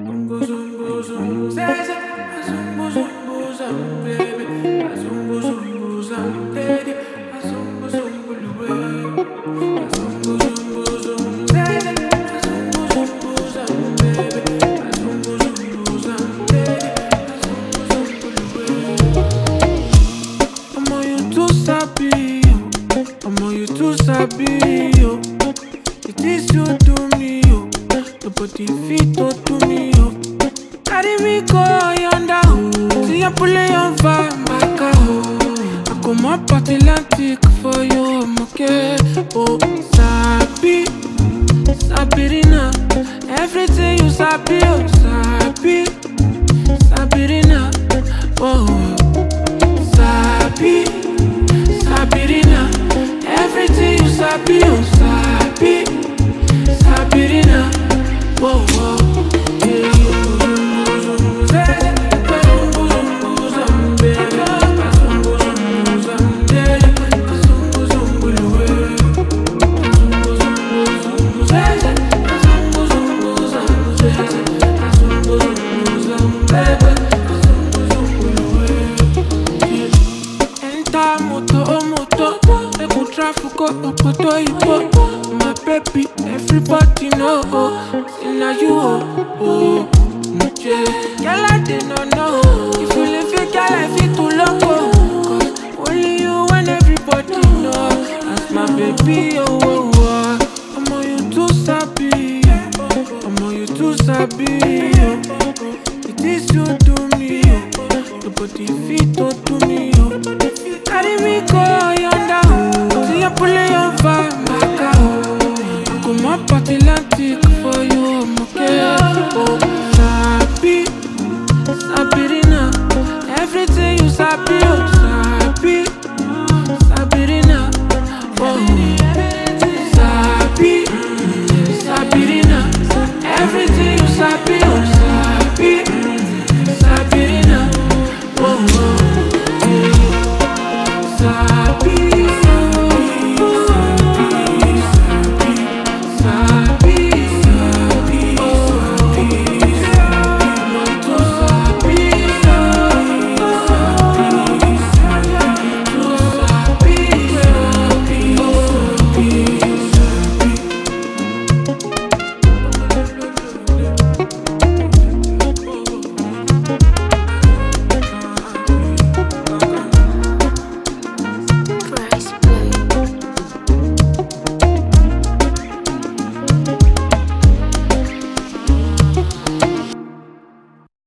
Zumbo, zumbo, zumbo, zaza. Zumbo, zumbo, zumbo, baby. Zumbo, zumbo, zumbo, daddy. Zumbo, zumbo, luwe. Zumbo, zumbo, zumbo, zaza. Zumbo, zumbo, zumbo, baby. Zumbo, zumbo, zumbo, daddy. Zumbo, zumbo, luwe. Omo, you too sabi, yo. Omo, you too sabi, yo. It is you do me, yo. Nobody fit to do me, yo. Carry me go yonder, oh. See you pulling on fire, back oh. I come up Atlantic for you, I'm okay. Oh, sabi, sabirina. Everything you sabi, oh, sabi, sabirina. Oh, sabi, sabirina. Everything you sabi, oh, sabi, sabirina. Oh, oh, yeah. My baby, everybody know. See now you, oh, yeah. Girl, I did not know. If you live it, girl, I feel too loco. Cause only you and everybody know. That's my baby, oh, oh, oh. I'm on you too sabi. I'm on you too sabi. It is you do me, oh. Nobody fit to do me, oh. Carry me go yonder. See you pulling on fire, my car. I come up Atlantic for you, I'm okay. Oh, sabi, sabirina. Everything you sabi, oh, sabi, sabirina. Oh, sabi, sabirina. Everything you sabi, oh,